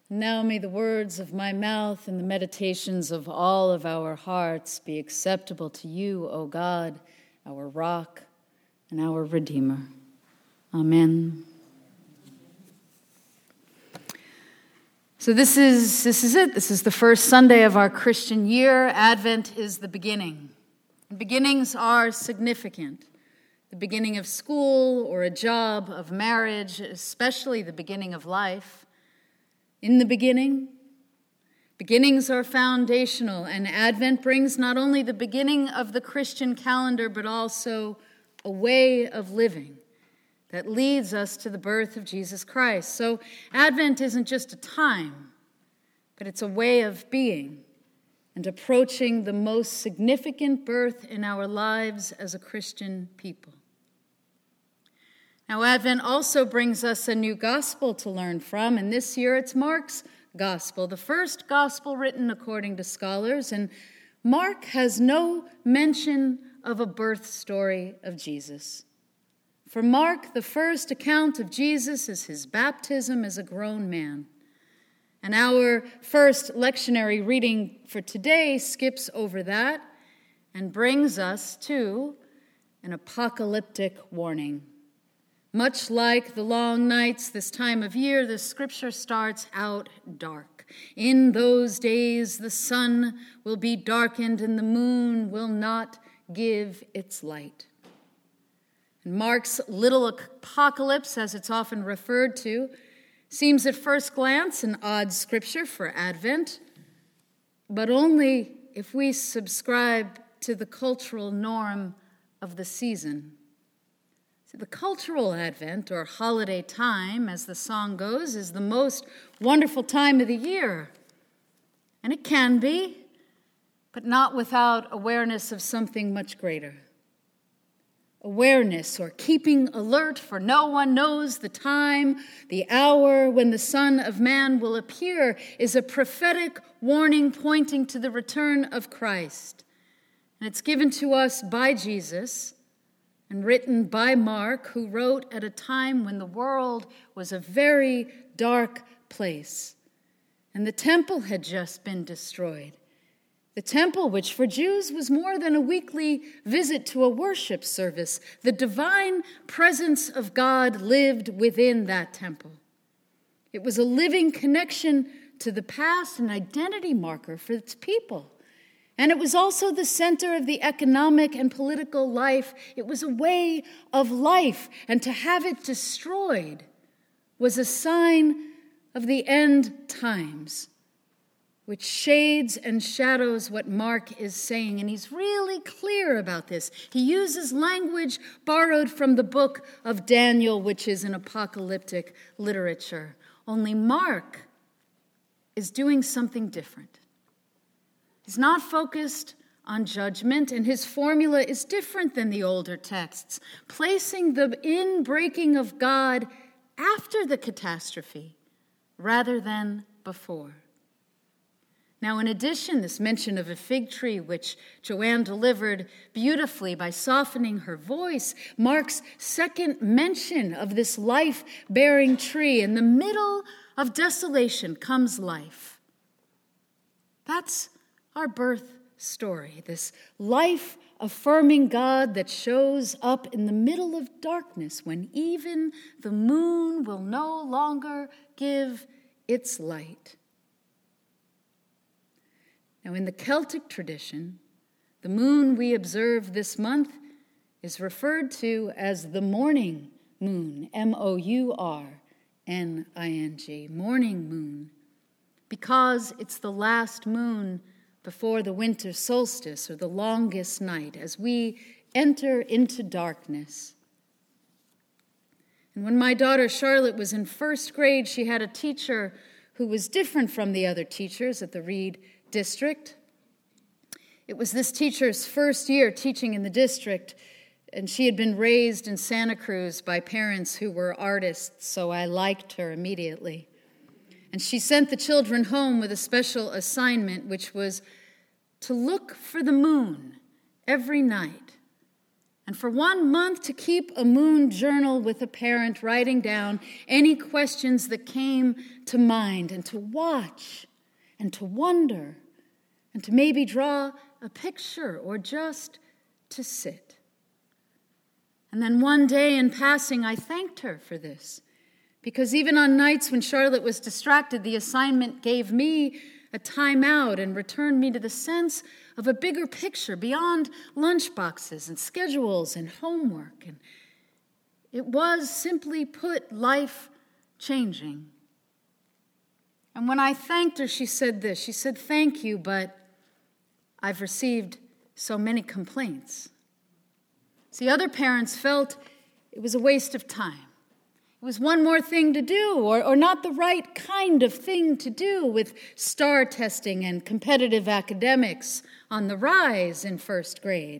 Now may the words of my mouth and the meditations of all of our hearts be acceptable to you, O God, our rock and our Redeemer. Amen. So this is it. This is the first Sunday of our Christian year. Advent is the beginning. Beginnings are significant. The beginning of school or a job, of marriage, especially the beginning of life. In the beginning, beginnings are foundational, and Advent brings not only the beginning of the Christian calendar, but also a way of living that leads us to the birth of Jesus Christ. So Advent isn't just a time, but it's a way of being and approaching the most significant birth in our lives as a Christian people. Now, Advent also brings us a new gospel to learn from, and this year it's Mark's gospel, the first gospel written according to scholars, and Mark has no mention of a birth story of Jesus. For Mark, the first account of Jesus is his baptism as a grown man. And our first lectionary reading for today skips over that and brings us to an apocalyptic warning. Much like the long nights this time of year, the scripture starts out dark. In those days, the sun will be darkened and the moon will not give its light. And Mark's little apocalypse, as it's often referred to, seems at first glance an odd scripture for Advent, but only if we subscribe to the cultural norm of the season. The cultural Advent, or holiday time, as the song goes, is the most wonderful time of the year. And it can be, but not without awareness of something much greater. Awareness, or keeping alert, for no one knows the time, the hour when the Son of Man will appear, is a prophetic warning pointing to the return of Christ. And it's given to us by Jesus and written by Mark, who wrote at a time when the world was a very dark place. And the temple had just been destroyed. The temple, which for Jews was more than a weekly visit to a worship service. The divine presence of God lived within that temple. It was a living connection to the past, an identity marker for its people. And it was also the center of the economic and political life. It was a way of life, and to have it destroyed was a sign of the end times, which shades and shadows what Mark is saying. And he's really clear about this. He uses language borrowed from the book of Daniel, which is an apocalyptic literature. Only Mark is doing something different. He's not focused on judgment, and his formula is different than the older texts, placing the inbreaking of God after the catastrophe rather than before. Now, in addition, this mention of a fig tree, which Joanne delivered beautifully by softening her voice, marks second mention of this life-bearing tree. In the middle of desolation comes life. That's our birth story, this life-affirming God that shows up in the middle of darkness when even the moon will no longer give its light. Now, in the Celtic tradition, the moon we observe this month is referred to as the morning moon, M-O-U-R-N-I-N-G, morning moon, because it's the last moon before the winter solstice, or the longest night, as we enter into darkness. And when my daughter Charlotte was in first grade, she had a teacher who was different from the other teachers at the Reed District. It was this teacher's first year teaching in the district, and she had been raised in Santa Cruz by parents who were artists, so I liked her immediately. And she sent the children home with a special assignment, which was to look for the moon every night And for 1 month to keep a moon journal with a parent, writing down any questions that came to mind, and to watch and to wonder and to maybe draw a picture or just to sit. And then one day in passing, I thanked her for this, because even on nights when Charlotte was distracted, the assignment gave me a time out and returned me to the sense of a bigger picture beyond lunchboxes and schedules and homework. And it was, simply put, life-changing. And when I thanked her, she said this. She said, "Thank you, but I've received so many complaints." See, other parents felt it was a waste of time. It was one more thing to do, or not the right kind of thing to do, with STAR testing and competitive academics on the rise in first grade.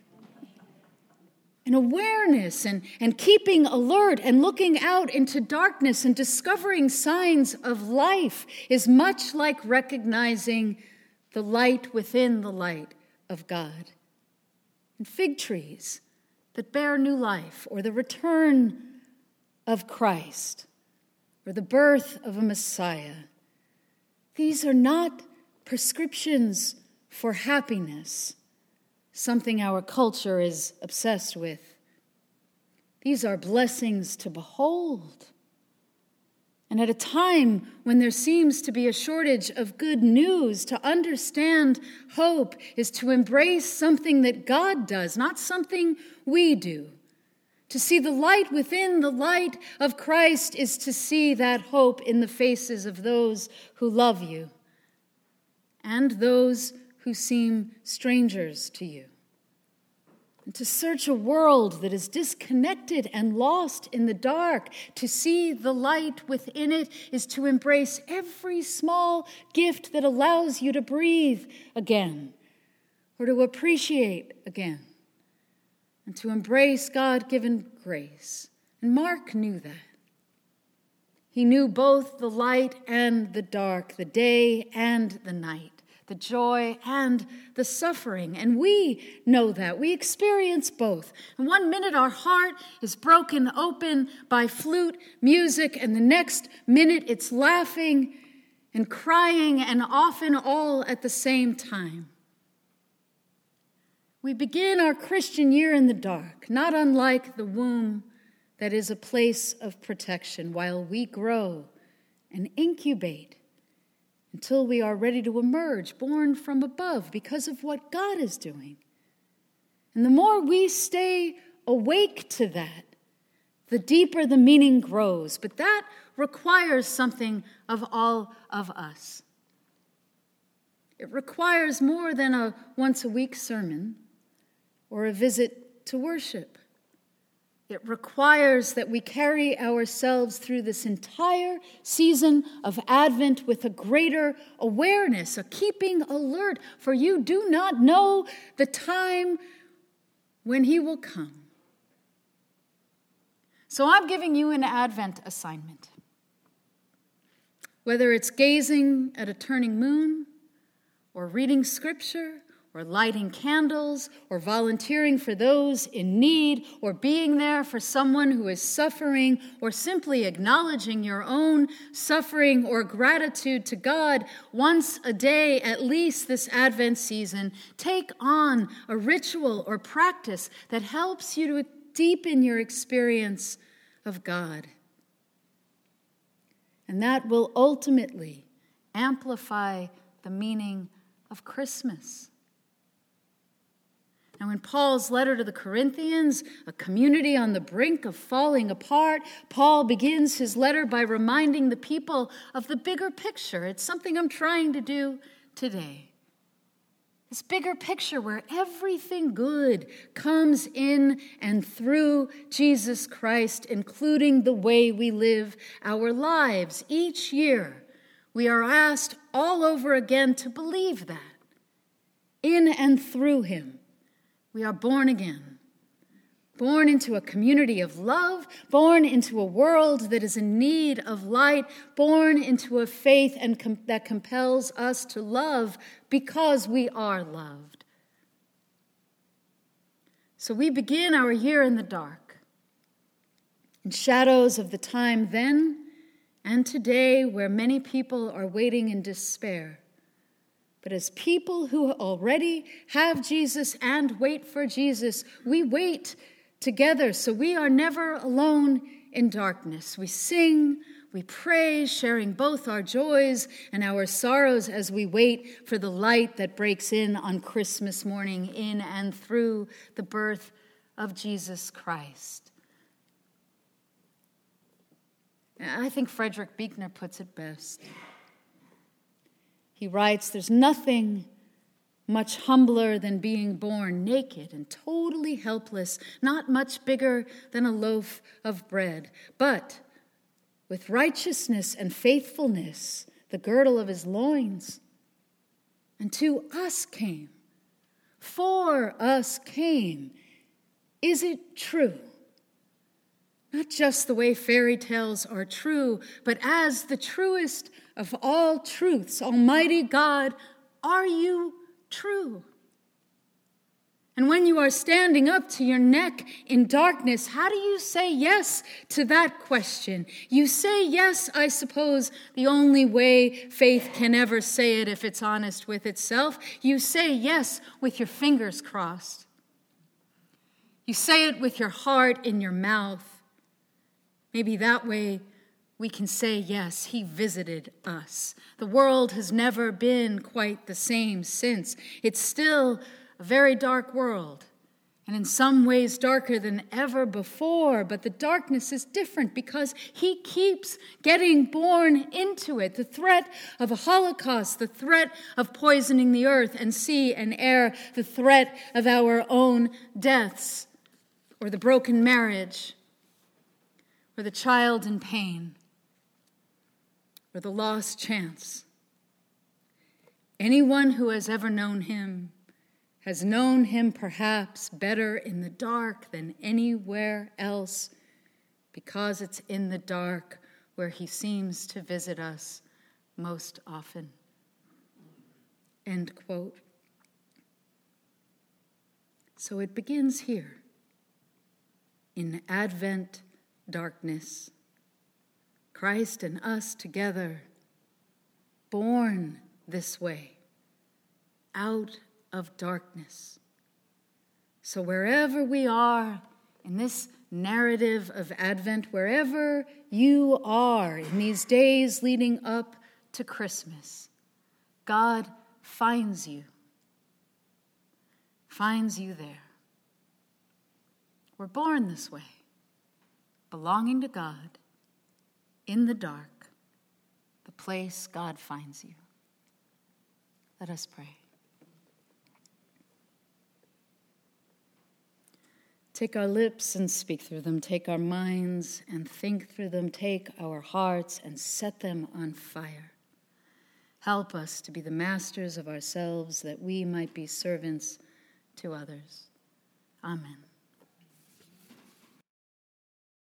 And awareness and keeping alert and looking out into darkness and discovering signs of life is much like recognizing the light within the light of God. And fig trees that bear new life, or the return of Christ, or the birth of a Messiah. These are not prescriptions for happiness, something our culture is obsessed with. These are blessings to behold. And at a time when there seems to be a shortage of good news, to understand hope is to embrace something that God does, not something we do. To see the light within the light of Christ is to see that hope in the faces of those who love you and those who seem strangers to you. And to search a world that is disconnected and lost in the dark, to see the light within it is to embrace every small gift that allows you to breathe again, or to appreciate again, and to embrace God-given grace. And Mark knew that. He knew both the light and the dark, the day and the night, the joy and the suffering. And we know that. We experience both. And 1 minute our heart is broken open by flute music, and the next minute it's laughing and crying, and often all at the same time. We begin our Christian year in the dark, not unlike the womb that is a place of protection, while we grow and incubate until we are ready to emerge, born from above because of what God is doing. And the more we stay awake to that, the deeper the meaning grows. But that requires something of all of us. It requires more than a once-a-week sermon or a visit to worship. It requires that we carry ourselves through this entire season of Advent with a greater awareness, a keeping alert, for you do not know the time when he will come. So I'm giving you an Advent assignment. Whether it's gazing at a turning moon, or reading scripture, or lighting candles, or volunteering for those in need, or being there for someone who is suffering, or simply acknowledging your own suffering or gratitude to God once a day, at least this Advent season, take on a ritual or practice that helps you to deepen your experience of God. And that will ultimately amplify the meaning of Christmas. Now, in Paul's letter to the Corinthians, a community on the brink of falling apart, Paul begins his letter by reminding the people of the bigger picture. It's something I'm trying to do today. This bigger picture where everything good comes in and through Jesus Christ, including the way we live our lives. Each year, we are asked all over again to believe that. In and through him, we are born again, born into a community of love, born into a world that is in need of light, born into a faith that compels us to love because we are loved. So we begin our year in the dark, in shadows of the time then and today where many people are waiting in despair. But as people who already have Jesus and wait for Jesus, we wait together, so we are never alone in darkness. We sing, we pray, sharing both our joys and our sorrows as we wait for the light that breaks in on Christmas morning in and through the birth of Jesus Christ. I think Frederick Buechner puts it best. He writes, "There's nothing much humbler than being born naked and totally helpless, not much bigger than a loaf of bread, but with righteousness and faithfulness, the girdle of his loins. And to us came, for us came. Is it true? Not just the way fairy tales are true, but as the truest of all truths, Almighty God, are you true? And when you are standing up to your neck in darkness, how do you say yes to that question? You say yes, I suppose, the only way faith can ever say it if it's honest with itself. You say yes with your fingers crossed. You say it with your heart in your mouth. Maybe that way we can say, yes, he visited us. The world has never been quite the same since. It's still a very dark world, and in some ways darker than ever before, but the darkness is different because he keeps getting born into it. The threat of a Holocaust, the threat of poisoning the earth and sea and air, the threat of our own deaths, or the broken marriage, or the child in pain, or the lost chance. Anyone who has ever known him has known him perhaps better in the dark than anywhere else, because it's in the dark where he seems to visit us most often. End quote. So it begins here, in Advent darkness. Christ and us together, born this way, out of darkness. So wherever we are in this narrative of Advent, wherever you are in these days leading up to Christmas, God finds you there. We're born this way, belonging to God, in the dark, the place God finds you. Let us pray. Take our lips and speak through them. Take our minds and think through them. Take our hearts and set them on fire. Help us to be the masters of ourselves, that we might be servants to others. Amen.